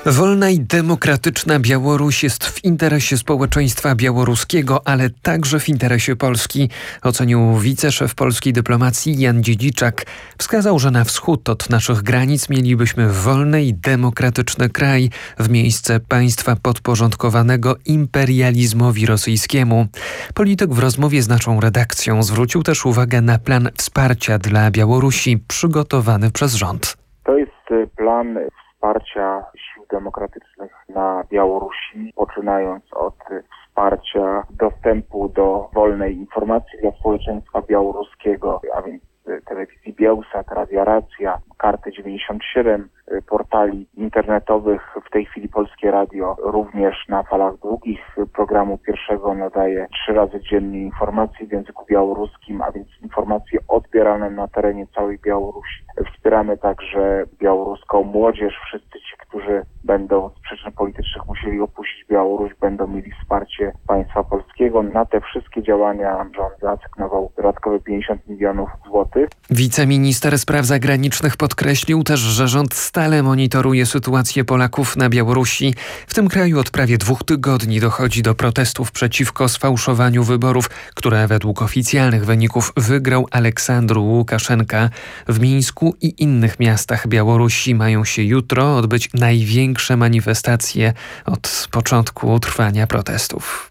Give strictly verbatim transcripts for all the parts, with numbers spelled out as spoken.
Wolna i demokratyczna Białoruś jest w interesie społeczeństwa białoruskiego, ale także w interesie Polski, ocenił wiceszef polskiej dyplomacji Jan Dziedziczak. Wskazał, że na wschód od naszych granic mielibyśmy wolny i demokratyczny kraj w miejsce państwa podporządkowanego imperializmowi rosyjskiemu. Polityk w rozmowie z naszą redakcją zwrócił też uwagę na plan wsparcia dla Białorusi przygotowany przez rząd. To jest plan wsparcia sił demokratycznych na Białorusi, poczynając od wsparcia dostępu do wolnej informacji dla społeczeństwa białoruskiego, a więc telewizji Bielsat, Radia Racja, Karty dziewięćdziesiąt siedem, portali internetowych. W tej chwili Polskie Radio również na falach długich programu pierwszego nadaje trzy razy dziennie informacje w języku białoruskim, a więc informacje odbierane na terenie całej Białorusi. Wspieramy także białoruską młodzież. Wszyscy ci, którzy będą z przyczyn politycznych musieli opuścić Białoruś, będą mieli wsparcie państwa polskiego. Na te wszystkie działania rząd zaasygnował dodatkowe pięćdziesiąt milionów złotych. Wiceminister spraw zagranicznych podkreślił też, że rząd stale monitoruje sytuację Polaków na Białorusi. W tym kraju od prawie dwóch tygodni dochodzi do protestów przeciwko sfałszowaniu wyborów, które według oficjalnych wyników wygrał Aleksandr Łukaszenka. W Mińsku i innych miastach Białorusi mają się jutro odbyć największe manifestacje od początku trwania protestów.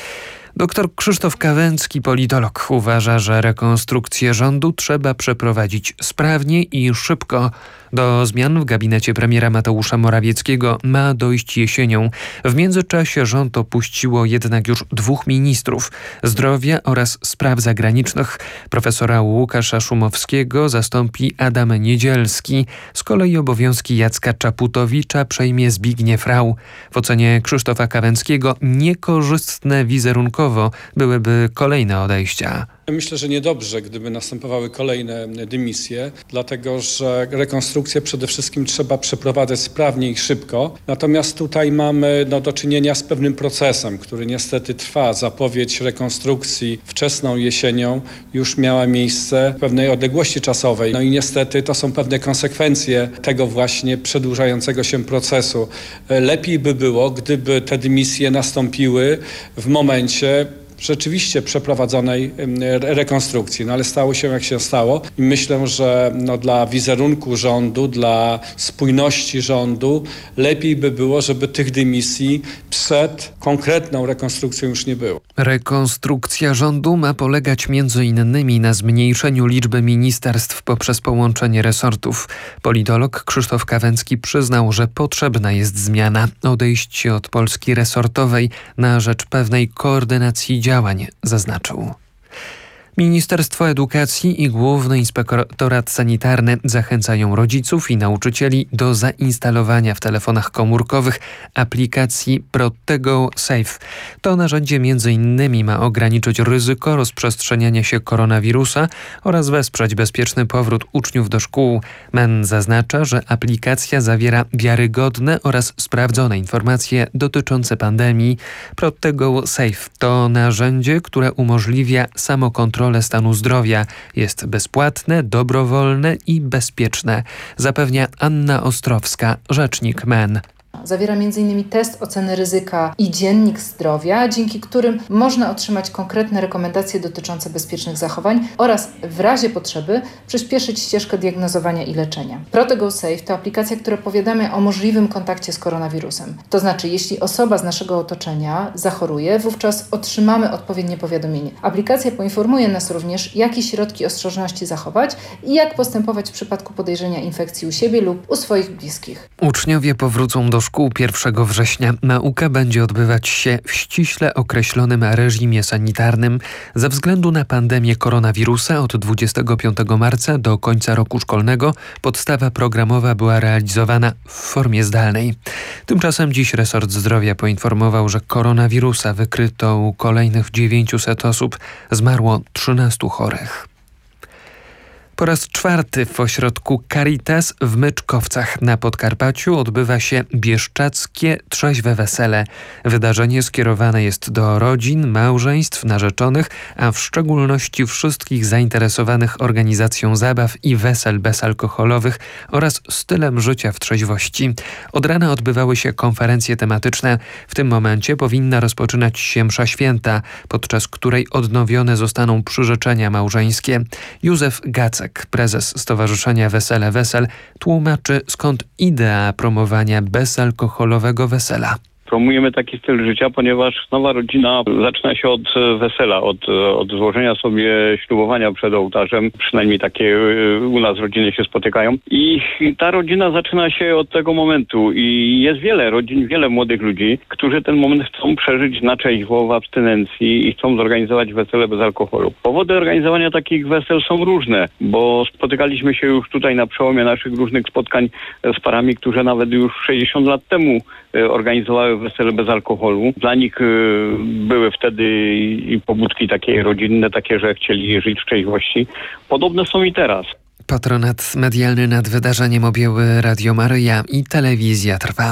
Doktor Krzysztof Kawęcki, politolog, uważa, że rekonstrukcję rządu trzeba przeprowadzić sprawnie i szybko. Do zmian w gabinecie premiera Mateusza Morawieckiego ma dojść jesienią. W międzyczasie rząd opuściło jednak już dwóch ministrów zdrowia oraz spraw zagranicznych. Profesora Łukasza Szumowskiego zastąpi Adam Niedzielski. Z kolei obowiązki Jacka Czaputowicza przejmie Zbigniew Rau. W ocenie Krzysztofa Kawęckiego niekorzystne wizerunkowo byłyby kolejne odejścia. Myślę, że niedobrze, gdyby następowały kolejne dymisje, dlatego że rekonstrukcję przede wszystkim trzeba przeprowadzać sprawnie i szybko. Natomiast tutaj mamy no, do czynienia z pewnym procesem, który niestety trwa. Zapowiedź rekonstrukcji wczesną jesienią już miała miejsce w pewnej odległości czasowej. No i niestety to są pewne konsekwencje tego właśnie przedłużającego się procesu. Lepiej by było, gdyby te dymisje nastąpiły w momencie rzeczywiście przeprowadzonej rekonstrukcji, no ale stało się jak się stało i myślę, że no, dla wizerunku rządu, dla spójności rządu lepiej by było, żeby tych dymisji przed konkretną rekonstrukcją już nie było. Rekonstrukcja rządu ma polegać między innymi na zmniejszeniu liczby ministerstw poprzez połączenie resortów. Politolog Krzysztof Kawęcki przyznał, że potrzebna jest zmiana, odejście od Polski resortowej na rzecz pewnej koordynacji działań, zaznaczył. Ministerstwo Edukacji i Główny Inspektorat Sanitarny zachęcają rodziców i nauczycieli do zainstalowania w telefonach komórkowych aplikacji Protego Safe. To narzędzie między innymi ma ograniczyć ryzyko rozprzestrzeniania się koronawirusa oraz wesprzeć bezpieczny powrót uczniów do szkół. M E N zaznacza, że aplikacja zawiera wiarygodne oraz sprawdzone informacje dotyczące pandemii. Protego Safe to narzędzie, które umożliwia samokontrolę stanu zdrowia. Jest bezpłatne, dobrowolne i bezpieczne, zapewnia Anna Ostrowska, rzecznik M E N. Zawiera między innymi test oceny ryzyka i dziennik zdrowia, dzięki którym można otrzymać konkretne rekomendacje dotyczące bezpiecznych zachowań oraz w razie potrzeby przyspieszyć ścieżkę diagnozowania i leczenia. Protego Safe to aplikacja, która powiadamia o możliwym kontakcie z koronawirusem. To znaczy, jeśli osoba z naszego otoczenia zachoruje, wówczas otrzymamy odpowiednie powiadomienie. Aplikacja poinformuje nas również, jakie środki ostrożności zachować i jak postępować w przypadku podejrzenia infekcji u siebie lub u swoich bliskich. Uczniowie powrócą do szkół pierwszego września. Nauka będzie odbywać się w ściśle określonym reżimie sanitarnym. Ze względu na pandemię koronawirusa od dwudziestego piątego marca do końca roku szkolnego podstawa programowa była realizowana w formie zdalnej. Tymczasem dziś resort zdrowia poinformował, że koronawirusa wykryto u kolejnych dziewięciuset osób. Zmarło trzynastu chorych. Po raz czwarty w ośrodku Caritas w Myczkowcach na Podkarpaciu odbywa się bieszczackie Trzeźwe Wesele. Wydarzenie skierowane jest do rodzin, małżeństw, narzeczonych, a w szczególności wszystkich zainteresowanych organizacją zabaw i wesel bezalkoholowych oraz stylem życia w trzeźwości. Od rana odbywały się konferencje tematyczne. W tym momencie powinna rozpoczynać się msza święta, podczas której odnowione zostaną przyrzeczenia małżeńskie. Józef Gacek, prezes Stowarzyszenia Wesele Wesel, tłumaczy, skąd idea promowania bezalkoholowego wesela. Promujemy taki styl życia, ponieważ nowa rodzina zaczyna się od wesela, od, od złożenia sobie ślubowania przed ołtarzem. Przynajmniej takie u nas rodziny się spotykają. I ta rodzina zaczyna się od tego momentu. I jest wiele rodzin, wiele młodych ludzi, którzy ten moment chcą przeżyć na trzeźwo, w abstynencji i chcą zorganizować wesele bez alkoholu. Powody organizowania takich wesel są różne, bo spotykaliśmy się już tutaj na przełomie naszych różnych spotkań z parami, które nawet już sześćdziesiąt lat temu organizowały wesele bez alkoholu. Dla nich y, były wtedy i pobudki takie rodzinne, takie, że chcieli żyć w trzeźwości. Podobne są i teraz. Patronat medialny nad wydarzeniem objęły Radio Maryja i Telewizja Trwam.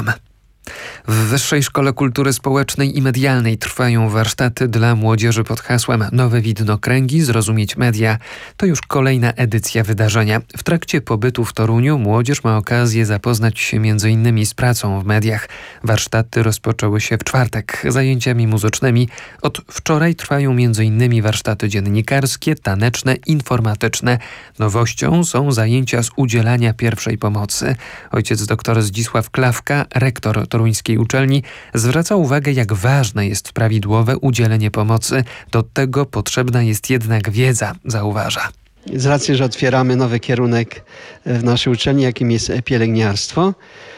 W Wyższej Szkole Kultury Społecznej i Medialnej trwają warsztaty dla młodzieży pod hasłem Nowe widnokręgi, zrozumieć media. To już kolejna edycja wydarzenia. W trakcie pobytu w Toruniu młodzież ma okazję zapoznać się między innymi z pracą w mediach. Warsztaty rozpoczęły się w czwartek zajęciami muzycznymi. Od wczoraj trwają między innymi warsztaty dziennikarskie, taneczne, informatyczne. Nowością są zajęcia z udzielania pierwszej pomocy. Ojciec dr Zdzisław Klawka, rektor toruńskiej uczelni, zwraca uwagę, jak ważne jest prawidłowe udzielenie pomocy. Do tego potrzebna jest jednak wiedza, zauważa. Z racji, że otwieramy nowy kierunek w naszej uczelni, jakim jest pielęgniarstwo,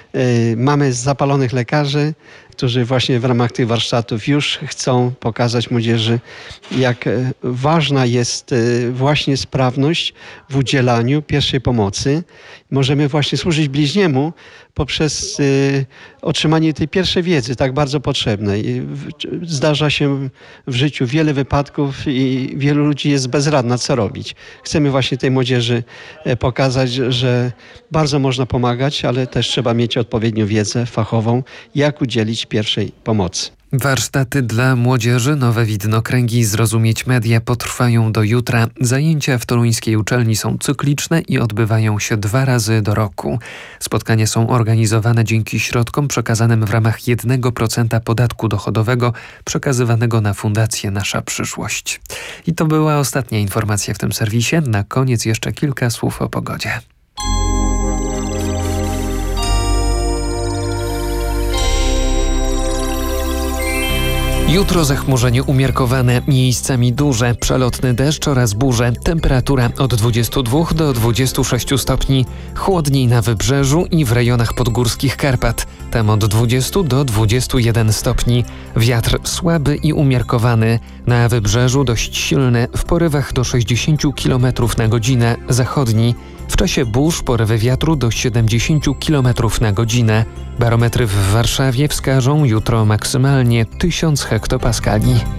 mamy zapalonych lekarzy, którzy właśnie w ramach tych warsztatów już chcą pokazać młodzieży, jak ważna jest właśnie sprawność w udzielaniu pierwszej pomocy. Możemy właśnie służyć bliźniemu poprzez otrzymanie tej pierwszej wiedzy, tak bardzo potrzebnej. Zdarza się w życiu wiele wypadków i wielu ludzi jest bezradna, co robić. Chcemy właśnie tej młodzieży pokazać, że bardzo można pomagać, ale też trzeba mieć odpowiednią wiedzę fachową, jak udzielić pierwszej pomocy. Warsztaty dla młodzieży, nowe widnokręgi, zrozumieć media potrwają do jutra. Zajęcia w toruńskiej uczelni są cykliczne i odbywają się dwa razy do roku. Spotkania są organizowane dzięki środkom przekazanym w ramach jednego procenta podatku dochodowego przekazywanego na Fundację Nasza Przyszłość. I to była ostatnia informacja w tym serwisie. Na koniec jeszcze kilka słów o pogodzie. Jutro zachmurzenie umiarkowane, miejscami duże, przelotny deszcz oraz burze. Temperatura od dwudziestu dwóch do dwudziestu sześciu stopni. Chłodniej na wybrzeżu i w rejonach podgórskich Karpat. Tam od dwudziestu do dwudziestu jeden stopni. Wiatr słaby i umiarkowany. Na wybrzeżu dość silny, w porywach do sześćdziesięciu kilometrów na godzinę, zachodni. W czasie burz porywy wiatru do siedemdziesięciu kilometrów na godzinę. Barometry w Warszawie wskażą jutro maksymalnie tysiąc hektopaskali.